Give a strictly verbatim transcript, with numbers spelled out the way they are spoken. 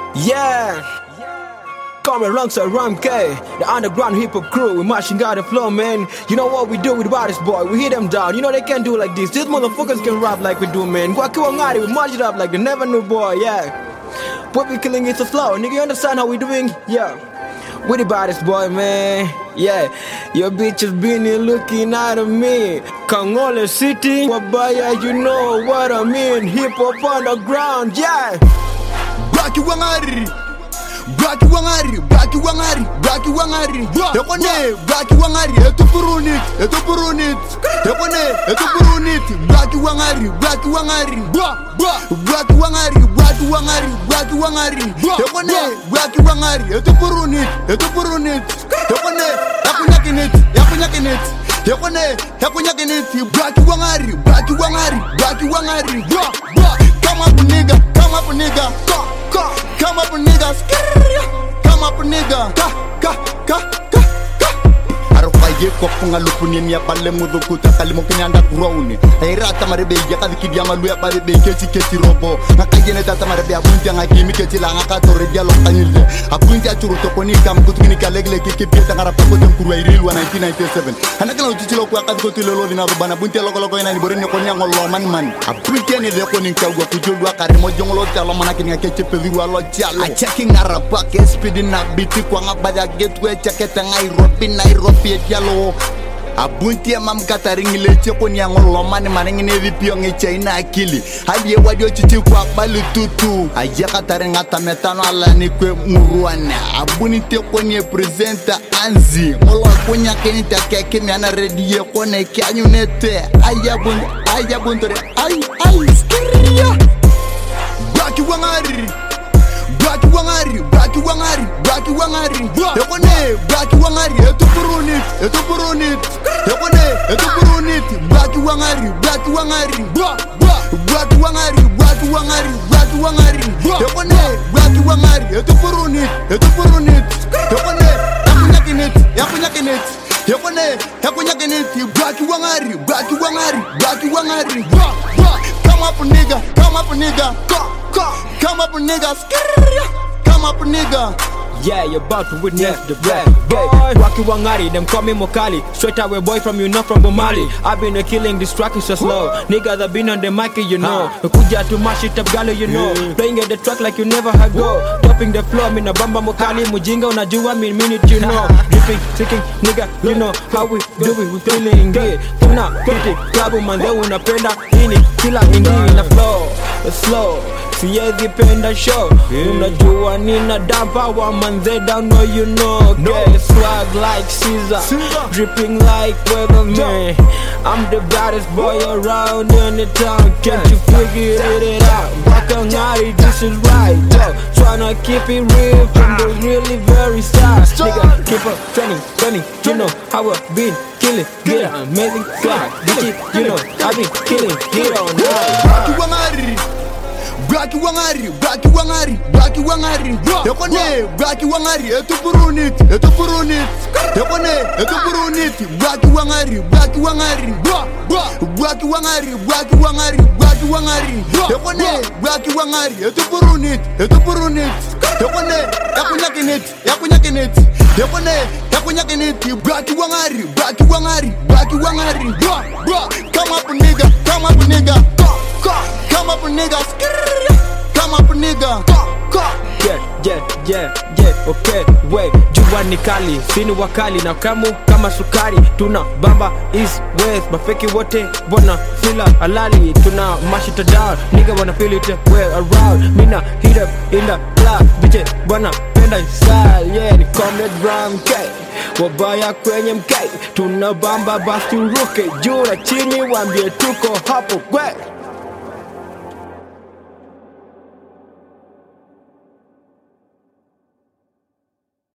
Yeah, coming alongside Ram K, the underground hip hop crew. We marching out the floor, man. You know what we do with Baddest Boy? We hit them down. You know they can't do like this. These motherfuckers can rap like we do, man. Gwakiwa ngari, we march it up like they never knew, boy. Yeah, what we killing is so slow, nigga. You understand how we doing? Yeah, we the Baddest Boy, man. Yeah, your bitches been here looking at me. Kangole City, Wabaya, you know what I mean. Hip hop underground, yeah. Baki wangari, Baki wangari, Baki wangari, Baki wangari. Ekone, Baki wangari, etu purunit, etu purunit. Ekone, etu purunit, Baki wangari, Baki wangari. Baki wangari, Baki wangari, Baki wangari. Ekone, Baki wangari, etu purunit, etu purunit. Ekone, yakunyakinit, yakunyakinit. Ekone, yakunyakinit, Baki wangari, Baki wangari, Baki wangari. Come up nigga, come up nigga. Come up niggas, come up nigga, ka ka ka ka ka. Arokaye ko punga lupuni ni aballe mudu kuta kalimo kinyanda grown. Airata marebe ya kadiki ya malu ya barebe keti keti robo. Nakayene tata marebe abunti anga kimi keti la ngaka tore dia lokanyile. Abunti achuru tokoni kam kutukini kalegle kiki pieta ngara pako dem kurwa irilu nineteen ninety-seven. Anakala uchichilo kwa kadiko tilolo dina bana bunti loko loko ina ni boreni ko nyango lo man man. Abunti ni leko ni kagwa kujulwa karimo jongolo talo manakini ngake peviru alo jalo. A checking arapa ke speed na biti kwa ngabada getwe chaketa ngai ropi Nairobi etialo. Abunti ya mamkata ringile cheko ni angolo mani manengine vipio ngeche ina akili. Hali ye wadio chichi kwa bali tutu. Ayaka tarengata metano ala ni kwe muruana. Abuni teko ni presenta anzi. Molo kunya kenita keke miana redi ye kone kianyu nete. Ayabun, ayabuntore, ay, ay, skiria. Baki wangari. Baki wangari, Baki wangari, Baki wangari. Ekone, Baki wangari, etu purunit, etu purunit. Ekone, etu purunit, Baki wangari, Baki wangari. Baki wangari, Baki wangari, Baki wangari. Ekone, Baki wangari, etu purunit, etu purunit. Ekone, yakunyakinit, yakunyakinit. Ekone, yakunyakinit, Baki wangari, Baki wangari, Baki wangari. Come up nigga, come up nigga. Come up niggas, come up nigga. Yeah, you're about to witness yeah, the rap boy. Waki Wangari, them call me Mokali. Straight away boy from you, not from Bomali. I've been a killing, this track is so slow. Niggas have been on the mic, you know. Kuja to mash it up, gala, you know. Playing at the track like you never had go. Topping the floor, mina bamba Mokali. Mujinga unajua min minute, you know. Dripping, ticking, nigga, you know how we do it, we feeling good. Tuna, pretty, klabu manze unapenda. Ini, kila ingi in the floor, slow. Siezi penda show, unajua nina dampa wa manze down know you know. Get swag like Caesar, dripping like Weatherman. I'm the baddest boy around in the town. Can't you figure it out? Wakangari, this is right, yo. Tryna keep it real from the really very start. Nigga, keep up training, training. You know how I've been killing, get an amazing swag. Bitch, you know I've been killing, get on now. Baki wangari, Baki wangari, Baki wangari. Ekone, Baki wangari, etu purunit, etu purunit. Ekone, etu purunit, Baki wangari, Baki wangari. Baki wangari, Baki wangari, Baki wangari. Ekone, Baki wangari, etu purunit, etu purunit. Ekone, yakunyakinit, yakunyakinit. Ekone, yakunyakinit, Baki wangari, Baki wangari, Baki wangari. Come up nigga, come up nigga. Come up niggas, come up nigga. Yeah, yeah, yeah, yeah, okay, wait. Jua ni kali, sini wakali na kamu kama sukari. Tuna bamba east west, mafeki wote bona fila alali. Tuna mash it down, nigga wanna feel it way around. Mina hit up in the club, bitch wanna penda style. Yeah, ni comrade Ram K, wabaya kwenye mkei. Tuna bamba basi turuke, juu na chini wambie tuko hapo, we.